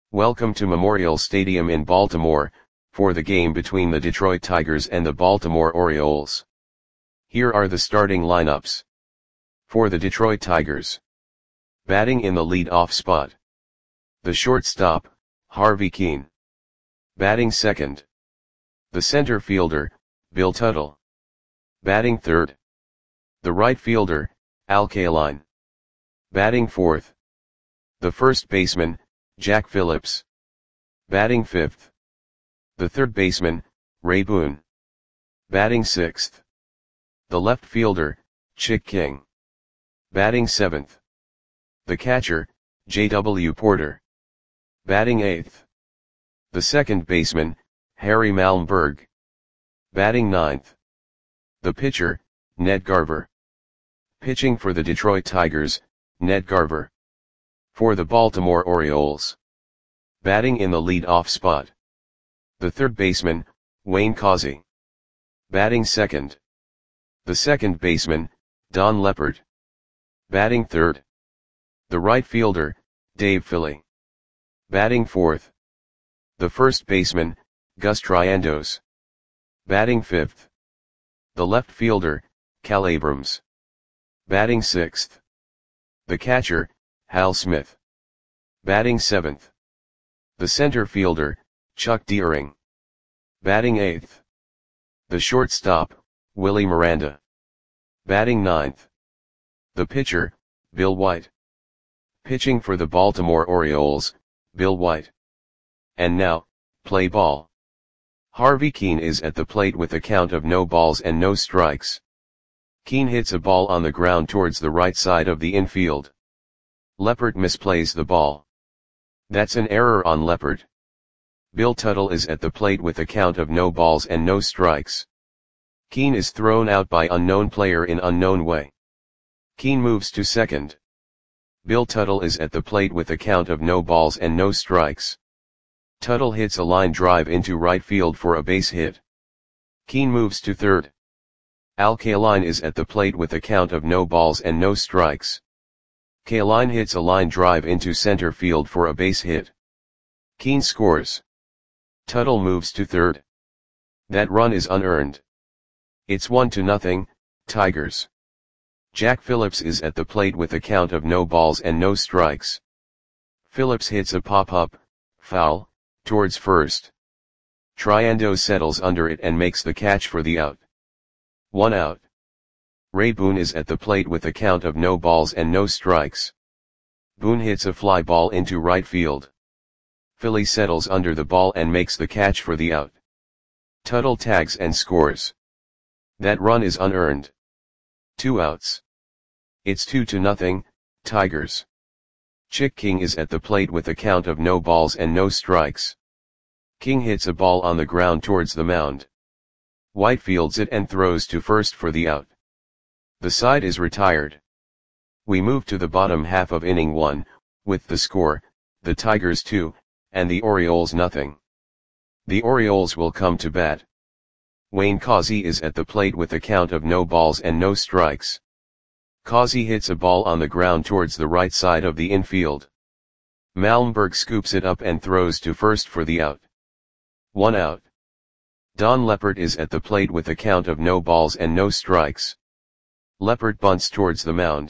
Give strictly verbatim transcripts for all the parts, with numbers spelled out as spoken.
Welcome to Memorial Stadium in Baltimore, for the game between the Detroit Tigers and the Baltimore Orioles. Here are the starting lineups. For the Detroit Tigers. Batting in the lead-off spot. The shortstop, Harvey Kuenn. Batting second. The center fielder, Bill Tuttle. Batting third. The right fielder, Al Kaline. Batting fourth. The first baseman, Jack Phillips. Batting fifth. The third baseman, Ray Boone. Batting sixth. The left fielder, Chick King. Batting seventh. The catcher, J W Porter. Batting eighth. The second baseman, Harry Malmberg. Batting ninth. The pitcher, Ned Garver. Pitching for the Detroit Tigers, Ned Garver. For the Baltimore Orioles. Batting in the lead-off spot. The third baseman, Wayne Causey. Batting second. The second baseman, Don Leppert. Batting third. The right fielder, Dave Philly. Batting fourth. The first baseman, Gus Triandos. Batting fifth. The left fielder, Cal Abrams. Batting sixth. The catcher, Hal Smith. Batting seventh. The center fielder, Chuck Deering. Batting eighth. The shortstop, Willie Miranda. Batting ninth. The pitcher, Bill White. Pitching for the Baltimore Orioles, Bill White. And now, play ball. Harvey Kuenn is at the plate with a count of no balls and no strikes. Kuenn hits a ball on the ground towards the right side of the infield. Leppert misplays the ball. That's an error on Leppert. Bill Tuttle is at the plate with a count of no balls and no strikes. Kuenn is thrown out by unknown player in unknown way. Kuenn moves to second. Bill Tuttle is at the plate with a count of no balls and no strikes. Tuttle hits a line drive into right field for a base hit. Kuenn moves to third. Al Kaline is at the plate with a count of no balls and no strikes. Kaline hits a line drive into center field for a base hit. Kuenn scores. Tuttle moves to third. That run is unearned. It's one to nothing, Tigers. Jack Phillips is at the plate with a count of no balls and no strikes. Phillips hits a pop-up, foul, towards first. Triandos settles under it and makes the catch for the out. One out. Ray Boone is at the plate with a count of no balls and no strikes. Boone hits a fly ball into right field. Philly settles under the ball and makes the catch for the out. Tuttle tags and scores. That run is unearned. Two outs. It's two to nothing, Tigers. Chick King is at the plate with a count of no balls and no strikes. King hits a ball on the ground towards the mound. White fields it and throws to first for the out. The side is retired. We move to the bottom half of inning one, with the score, the Tigers two, and the Orioles nothing. The Orioles will come to bat. Wayne Causey is at the plate with a count of no balls and no strikes. Causey hits a ball on the ground towards the right side of the infield. Malmberg scoops it up and throws to first for the out. One out. Don Leppert is at the plate with a count of no balls and no strikes. Leppert bunts towards the mound.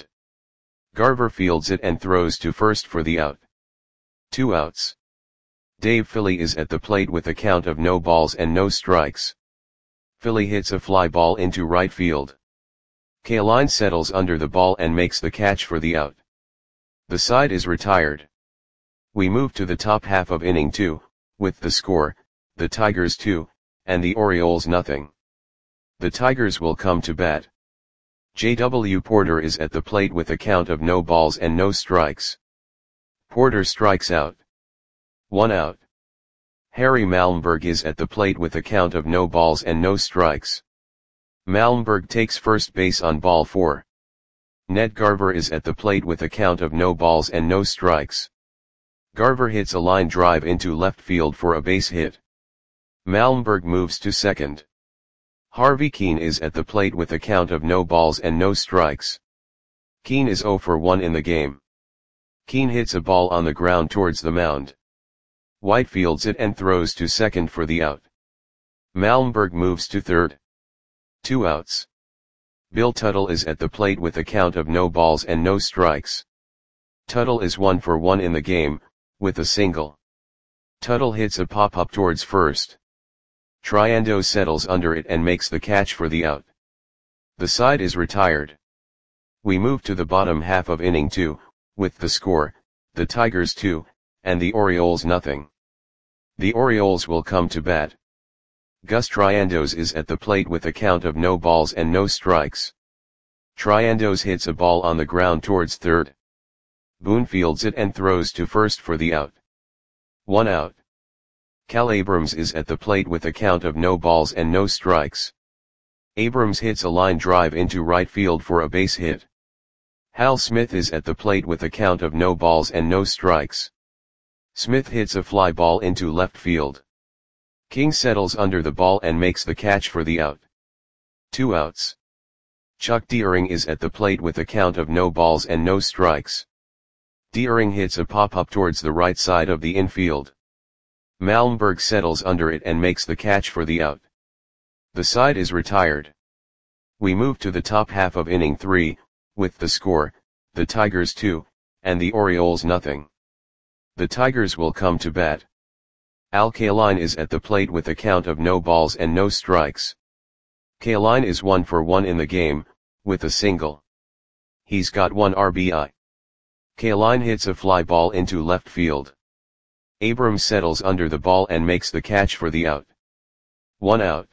Garver fields it and throws to first for the out. Two outs. Dave Philly is at the plate with a count of no balls and no strikes. Philly hits a fly ball into right field. Kaline settles under the ball and makes the catch for the out. The side is retired. We move to the top half of inning two, with the score, the Tigers two, and the Orioles nothing. The Tigers will come to bat. J W Porter is at the plate with a count of no balls and no strikes. Porter strikes out. One out. Harry Malmberg is at the plate with a count of no balls and no strikes. Malmberg takes first base on ball four. Ned Garver is at the plate with a count of no balls and no strikes. Garver hits a line drive into left field for a base hit. Malmberg moves to second. Harvey Kuenn is at the plate with a count of no balls and no strikes. Kuenn is zero for one in the game. Kuenn hits a ball on the ground towards the mound. White fields it and throws to second for the out. Malmberg moves to third. Two outs. Bill Tuttle is at the plate with a count of no balls and no strikes. Tuttle is one for one in the game, with a single. Tuttle hits a pop-up towards first. Triando settles under it and makes the catch for the out. The side is retired. We move to the bottom half of inning two, with the score, the Tigers two, and the Orioles nothing. The Orioles will come to bat. Gus Triandos is at the plate with a count of no balls and no strikes. Triandos hits a ball on the ground towards third. Boone fields it and throws to first for the out. One out. Cal Abrams is at the plate with a count of no balls and no strikes. Abrams hits a line drive into right field for a base hit. Hal Smith is at the plate with a count of no balls and no strikes. Smith hits a fly ball into left field. King settles under the ball and makes the catch for the out. Two outs. Chuck Deering is at the plate with a count of no balls and no strikes. Deering hits a pop-up towards the right side of the infield. Malmberg settles under it and makes the catch for the out. The side is retired. We move to the top half of inning three, with the score, the Tigers two, and the Orioles nothing. The Tigers will come to bat. Al Kaline is at the plate with a count of no balls and no strikes. Kaline is one for one in the game, with a single. He's got one R B I. Kaline hits a fly ball into left field. Abrams settles under the ball and makes the catch for the out. One out.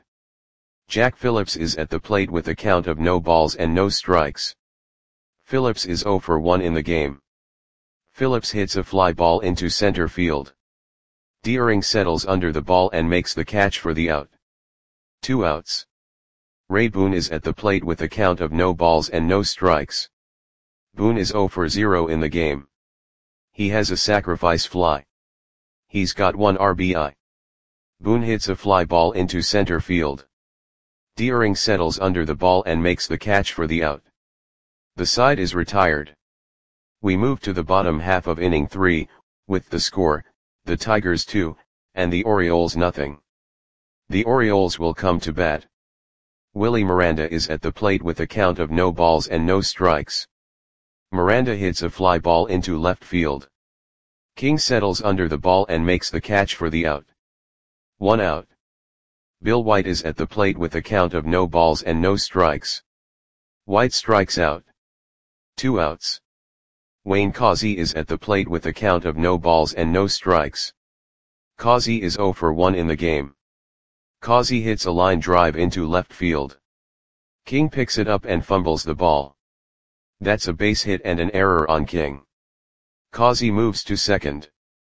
Jack Phillips is at the plate with a count of no balls and no strikes. Phillips is zero for one in the game. Phillips hits a fly ball into center field. Deering settles under the ball and makes the catch for the out. Two outs. Ray Boone is at the plate with a count of no balls and no strikes. Boone is zero for zero in the game. He has a sacrifice fly. He's got one R B I. Boone hits a fly ball into center field. Deering settles under the ball and makes the catch for the out. The side is retired. We move to the bottom half of inning three, with the score, the Tigers two, and the Orioles nothing. The Orioles will come to bat. Willie Miranda is at the plate with a count of no balls and no strikes. Miranda hits a fly ball into left field. King settles under the ball and makes the catch for the out. One out. Bill White is at the plate with a count of no balls and no strikes. White strikes out. Two outs. Wayne Causey is at the plate with a count of no balls and no strikes. Causey is zero for one in the game. Causey hits a line drive into left field. King picks it up and fumbles the ball. That's a base hit and an error on King. Causey moves to second.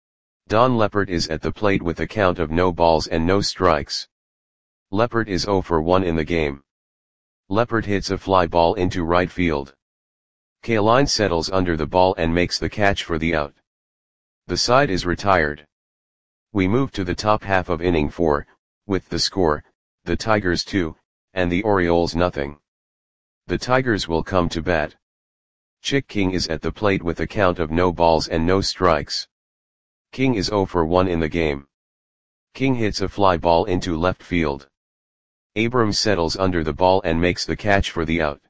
Don Leppert is at the plate with a count of no balls and no strikes. Leppert is zero for one in the game. Leppert hits a fly ball into right field. Kaline settles under the ball and makes the catch for the out. The side is retired. We move to the top half of inning four, with the score, the Tigers two, and the Orioles nothing. The Tigers will come to bat. Chick King is at the plate with a count of no balls and no strikes. King is zero for one in the game. King hits a fly ball into left field. Abrams settles under the ball and makes the catch for the out.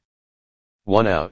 One out.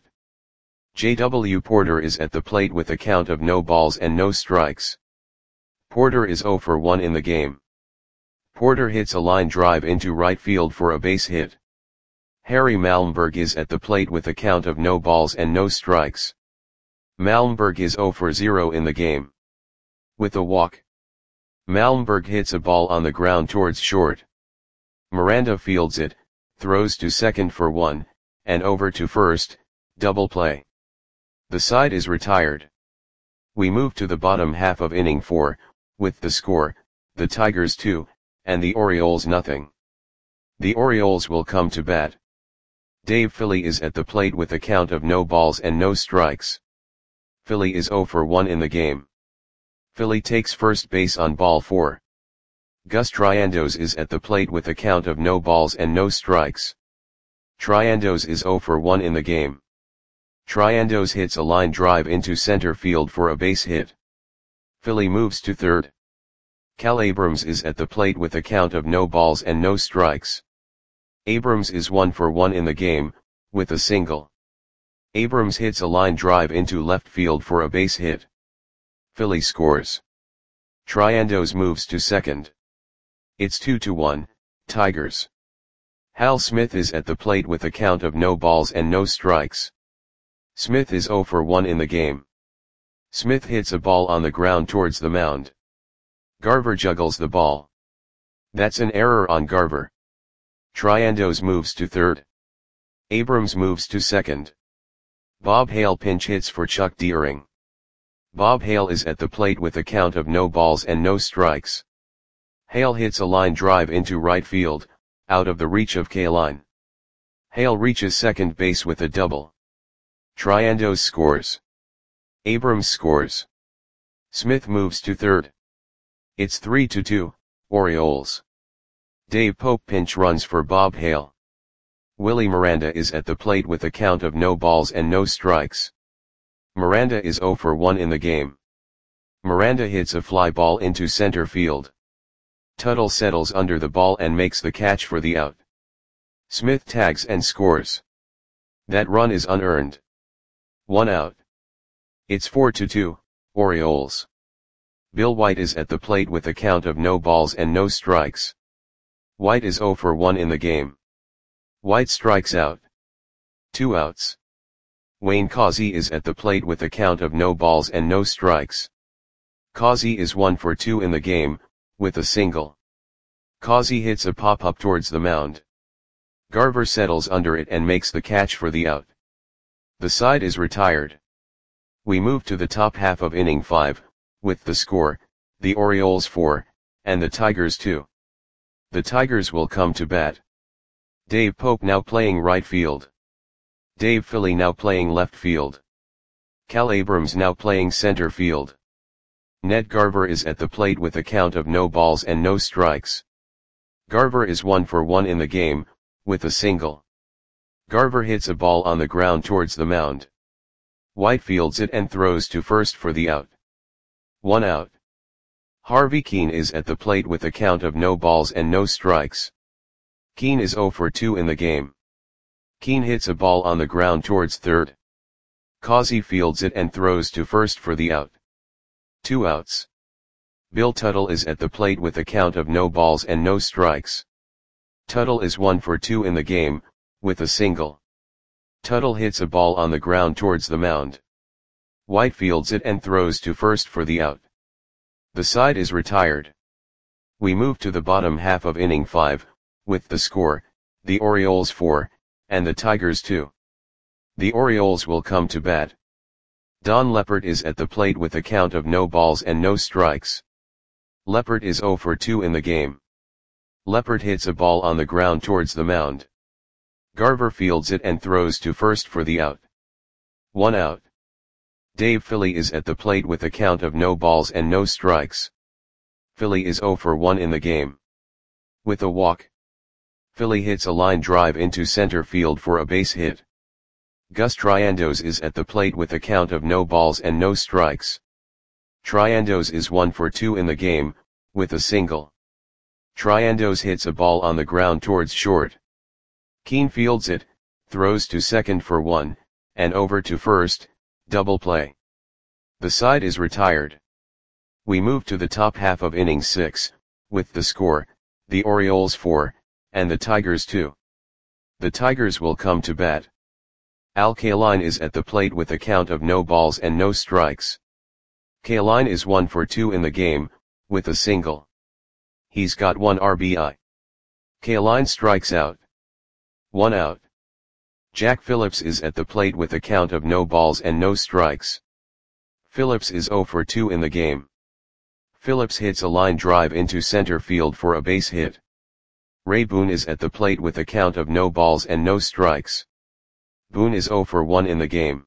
J W Porter is at the plate with a count of no balls and no strikes. Porter is zero for one in the game. Porter hits a line drive into right field for a base hit. Harry Malmberg is at the plate with a count of no balls and no strikes. Malmberg is zero for zero in the game. With a walk. Malmberg hits a ball on the ground towards short. Miranda fields it, throws to second for one, and over to first, double play. The side is retired. We move to the bottom half of inning four, with the score, the Tigers two, and the Orioles nothing. The Orioles will come to bat. Dave Philly is at the plate with a count of no balls and no strikes. Philly is zero for one in the game. Philly takes first base on ball four. Gus Triandos is at the plate with a count of no balls and no strikes. Triandos is zero for one in the game. Triandos hits a line drive into center field for a base hit. Philly moves to third. Cal Abrams is at the plate with a count of no balls and no strikes. Abrams is one for one in the game, with a single. Abrams hits a line drive into left field for a base hit. Philly scores. Triandos moves to second. It's two to one, Tigers. Hal Smith is at the plate with a count of no balls and no strikes. Smith is zero for one in the game. Smith hits a ball on the ground towards the mound. Garver juggles the ball. That's an error on Garver. Triandos moves to third. Abrams moves to second. Bob Hale pinch hits for Chuck Deering. Bob Hale is at the plate with a count of no balls and no strikes. Hale hits a line drive into right field, out of the reach of Kaline. Hale reaches second base with a double. Triandos scores. Abrams scores. Smith moves to third. It's three to two, Orioles. Dave Pope pinch runs for Bob Hale. Willie Miranda is at the plate with a count of no balls and no strikes. Miranda is zero for one in the game. Miranda hits a fly ball into center field. Tuttle settles under the ball and makes the catch for the out. Smith tags and scores. That run is unearned. One out. It's four to two, Orioles. Bill White is at the plate with a count of no balls and no strikes. White is zero for one in the game. White strikes out. Two outs. Wayne Causey is at the plate with a count of no balls and no strikes. Causey is one for two in the game, with a single. Causey hits a pop-up towards the mound. Garver settles under it and makes the catch for the out. The side is retired. We move to the top half of inning five, with the score, the Orioles four, and the Tigers two. The Tigers will come to bat. Dave Pope now playing right field. Dave Philly now playing left field. Cal Abrams now playing center field. Ned Garver is at the plate with a count of no balls and no strikes. Garver is one for one in the game, with a single. Garver hits a ball on the ground towards the mound. White fields it and throws to first for the out. One out. Harvey Keene is at the plate with a count of no balls and no strikes. Keene is zero for two in the game. Keene hits a ball on the ground towards third. Causey fields it and throws to first for the out. Two outs. Bill Tuttle is at the plate with a count of no balls and no strikes. Tuttle is one for two in the game, with a single. Tuttle hits a ball on the ground towards the mound. White fields it and throws to first for the out. The side is retired. We move to the bottom half of inning five, with the score, the Orioles four, and the Tigers two. The Orioles will come to bat. Don Leppert is at the plate with a count of no balls and no strikes. Leppert is zero for two in the game. Leppert hits a ball on the ground towards the mound. Garver fields it and throws to first for the out. One out. Dave Philly is at the plate with a count of no balls and no strikes. Philly is zero for one in the game. With a walk. Philly hits a line drive into center field for a base hit. Gus Triandos is at the plate with a count of no balls and no strikes. Triandos is one for two in the game, with a single. Triandos hits a ball on the ground towards short. Keene fields it, throws to second for one, and over to first, double play. The side is retired. We move to the top half of inning six, with the score, the Orioles four, and the Tigers two. The Tigers will come to bat. Al Kaline is at the plate with a count of no balls and no strikes. Kaline is one for two in the game, with a single. He's got one R B I. Kaline strikes out. One out. Jack Phillips is at the plate with a count of no balls and no strikes. Phillips is zero for two in the game. Phillips hits a line drive into center field for a base hit. Ray Boone is at the plate with a count of no balls and no strikes. Boone is zero for one in the game.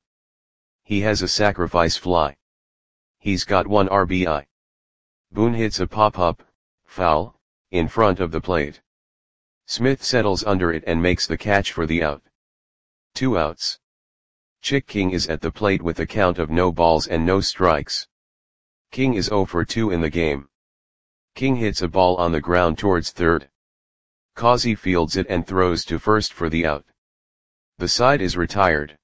He has a sacrifice fly. He's got one R B I. Boone hits a pop-up, foul, in front of the plate. Smith settles under it and makes the catch for the out. Two outs. Chick King is at the plate with a count of no balls and no strikes. King is zero for two in the game. King hits a ball on the ground towards third. Causey fields it and throws to first for the out. The side is retired.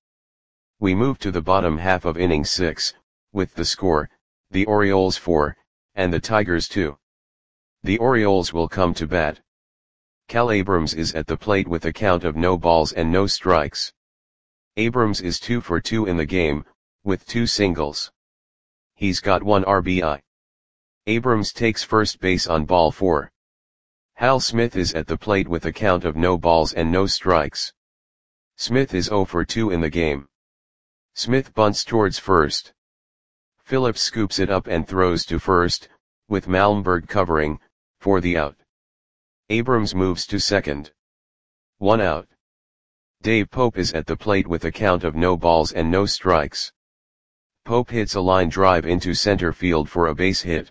We move to the bottom half of inning six, with the score, the Orioles four, and the Tigers two. The Orioles will come to bat. Cal Abrams is at the plate with a count of no balls and no strikes. Abrams is two for two in the game, with two singles. He's got one R B I. Abrams takes first base on ball four. Hal Smith is at the plate with a count of no balls and no strikes. Smith is zero for two in the game. Smith bunts towards first. Phillips scoops it up and throws to first, with Malmberg covering, for the out. Abrams moves to second. One out. Dave Pope is at the plate with a count of no balls and no strikes. Pope hits a line drive into center field for a base hit.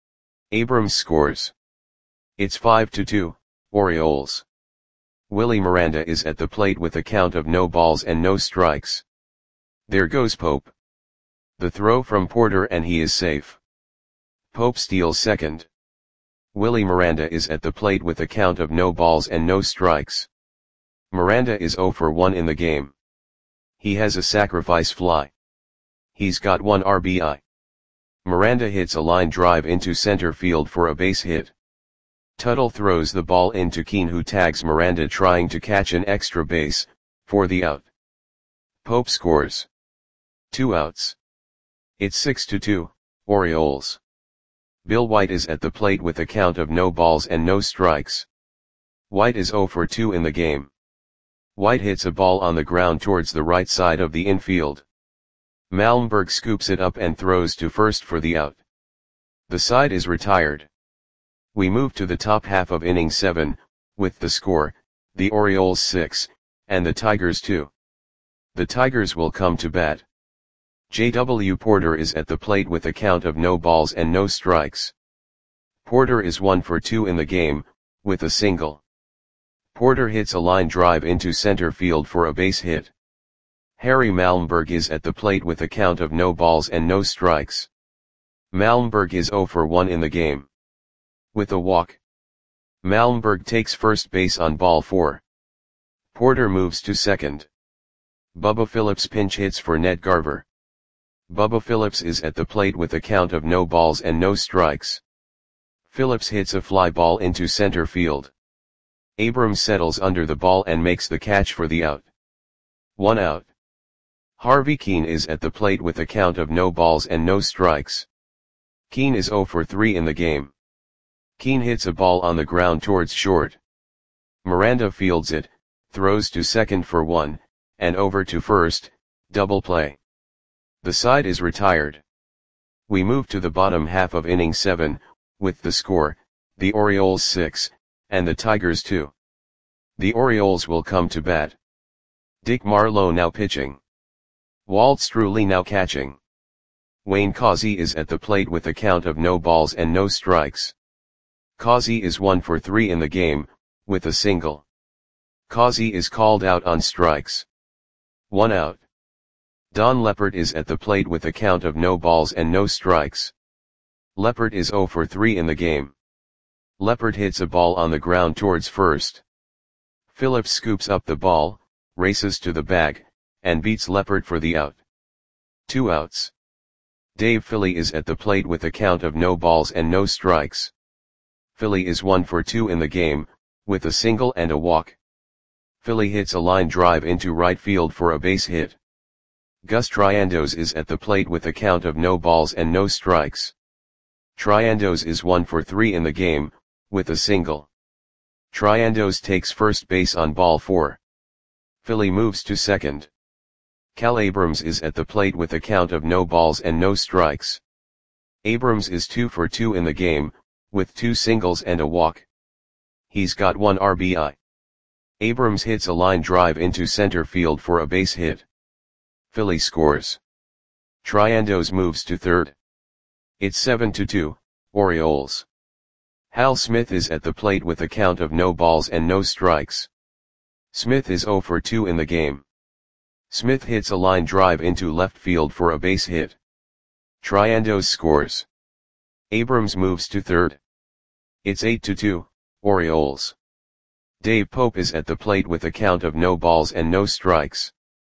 Abrams scores. It's five to two, Orioles. Willie Miranda is at the plate with a count of no balls and no strikes. There goes Pope. The throw from Porter and he is safe. Pope steals second. Willie Miranda is at the plate with a count of no balls and no strikes. Miranda is zero for one in the game. He has a sacrifice fly. He's got one R B I. Miranda hits a line drive into center field for a base hit. Tuttle throws the ball into Keane, who tags Miranda trying to catch an extra base, for the out. Pope scores. Two outs. It's six to two, Orioles. Bill White is at the plate with a count of no balls and no strikes. White is zero for two in the game. White hits a ball on the ground towards the right side of the infield. Malmberg scoops it up and throws to first for the out. The side is retired. We move to the top half of inning seven, with the score, the Orioles six, and the Tigers two. The Tigers will come to bat. J W Porter is at the plate with a count of no balls and no strikes. Porter is one for two in the game, with a single. Porter hits a line drive into center field for a base hit. Harry Malmberg is at the plate with a count of no balls and no strikes. Malmberg is zero for one in the game. With a walk. Malmberg takes first base on ball four. Porter moves to second. Bubba Phillips pinch hits for Ned Garver. Bubba Phillips is at the plate with a count of no balls and no strikes. Phillips hits a fly ball into center field. Abrams settles under the ball and makes the catch for the out. One out. Harvey Keane is at the plate with a count of no balls and no strikes. Keane is zero for three in the game. Keane hits a ball on the ground towards short. Miranda fields it, throws to second for one, and over to first, double play. The side is retired. We move to the bottom half of inning seven, with the score, the Orioles six, and the Tigers two. The Orioles will come to bat. Dick Marlowe now pitching. Walt Struley now catching. Wayne Causey is at the plate with a count of no balls and no strikes. Causey is one for three in the game, with a single. Causey is called out on strikes. One out. Don Leppert is at the plate with a count of no balls and no strikes. Leppert is zero for three in the game. Leppert hits a ball on the ground towards first. Phillips scoops up the ball, races to the bag, and beats Leppert for the out. Two outs. Dave Philly is at the plate with a count of no balls and no strikes. Philly is one for two in the game, with a single and a walk. Philly hits a line drive into right field for a base hit. Gus Triandos is at the plate with a count of no balls and no strikes. Triandos is one for three in the game, with a single. Triandos takes first base on ball four. Philly moves to second. Cal Abrams is at the plate with a count of no balls and no strikes. Abrams is two for two in the game, with two singles and a walk. He's got one R B I. Abrams hits a line drive into center field for a base hit. Philly scores. Triandos moves to third. It's seven to two, Orioles. Hal Smith is at the plate with a count of no balls and no strikes. Smith is zero for two in the game. Smith hits a line drive into left field for a base hit. Triandos scores. Abrams moves to third. It's eight to two, Orioles. Dave Pope is at the plate with a count of no balls and no strikes.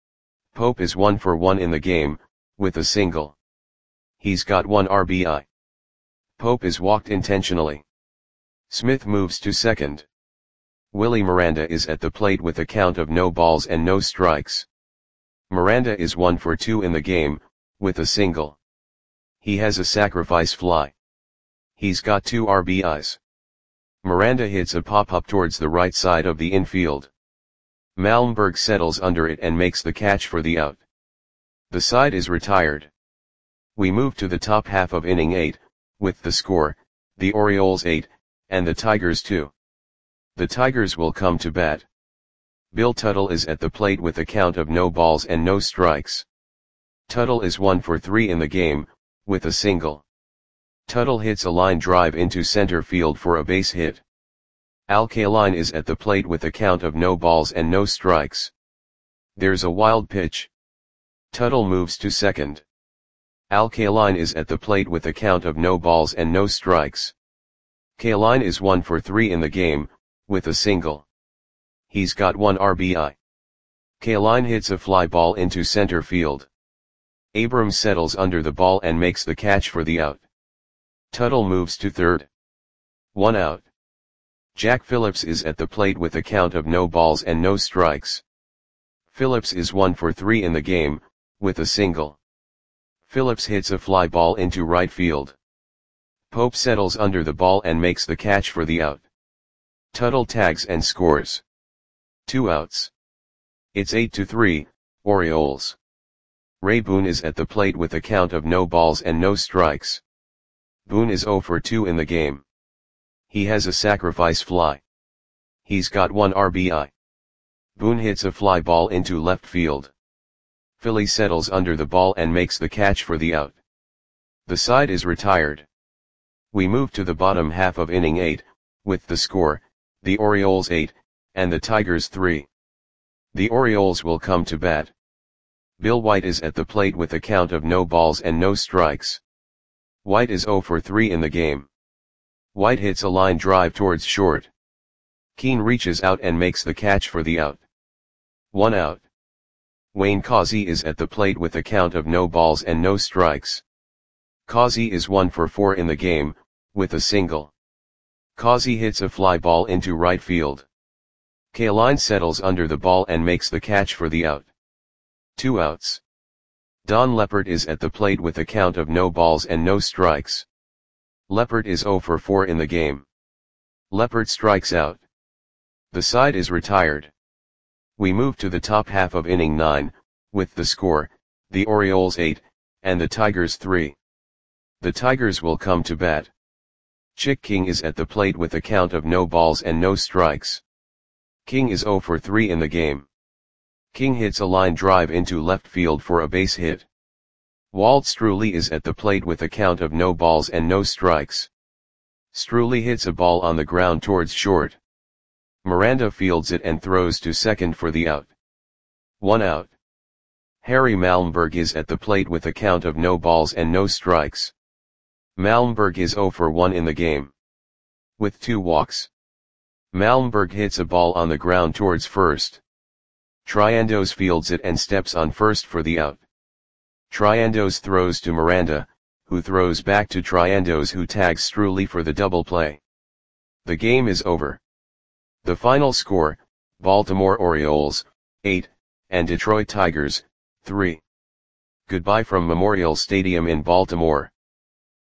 Pope is one for one in the game, with a single. He's got one R B I. Pope is walked intentionally. Smith moves to second. Willie Miranda is at the plate with a count of no balls and no strikes. Miranda is one for two in the game, with a single. He has a sacrifice fly. He's got two R B Is. Miranda hits a pop-up towards the right side of the infield. Malmberg settles under it and makes the catch for the out. The side is retired. We move to the top half of inning eight, with the score, the Orioles eight, and the Tigers two. The Tigers will come to bat. Bill Tuttle is at the plate with a count of no balls and no strikes. Tuttle is one for three in the game, with a single. Tuttle hits a line drive into center field for a base hit. Al Kaline is at the plate with a count of no balls and no strikes. There's a wild pitch. Tuttle moves to second. Al Kaline is at the plate with a count of no balls and no strikes. Kaline is one for three in the game, with a single. He's got one R B I. Kaline hits a fly ball into center field. Abrams settles under the ball and makes the catch for the out. Tuttle moves to third. One out. Jack Phillips is at the plate with a count of no balls and no strikes. Phillips is one for three in the game, with a single. Phillips hits a fly ball into right field. Pope settles under the ball and makes the catch for the out. Tuttle tags and scores. Two outs. It's eight to three, Orioles. Ray Boone is at the plate with a count of no balls and no strikes. Boone is zero for two in the game. He has a sacrifice fly. He's got one R B I. Boone hits a fly ball into left field. Philly settles under the ball and makes the catch for the out. The side is retired. We move to the bottom half of inning eight, with the score, the Orioles eight, and the Tigers three. The Orioles will come to bat. Bill White is at the plate with a count of no balls and no strikes. White is zero for three in the game. White hits a line drive towards short. Keane reaches out and makes the catch for the out. One out. Wayne Causey is at the plate with a count of no balls and no strikes. Causey is one for four in the game, with a single. Causey hits a fly ball into right field. Kaline settles under the ball and makes the catch for the out. Two outs. Don Leppert is at the plate with a count of no balls and no strikes. Leppert is zero for four in the game. Leppert strikes out. The side is retired. We move to the top half of inning nine, with the score, the Orioles eight, and the Tigers three. The Tigers will come to bat. Chick King is at the plate with a count of no balls and no strikes. King is zero for three in the game. King hits a line drive into left field for a base hit. Walt Struley is at the plate with a count of no balls and no strikes. Struley hits a ball on the ground towards short. Miranda fields it and throws to second for the out. One out. Harry Malmberg is at the plate with a count of no balls and no strikes. Malmberg is zero for one in the game. With two walks. Malmberg hits a ball on the ground towards first. Triandos fields it and steps on first for the out. Triandos throws to Miranda, who throws back to Triandos, who tags Struley for the double play. The game is over. The final score, Baltimore Orioles, eight, and Detroit Tigers, three. Goodbye from Memorial Stadium in Baltimore.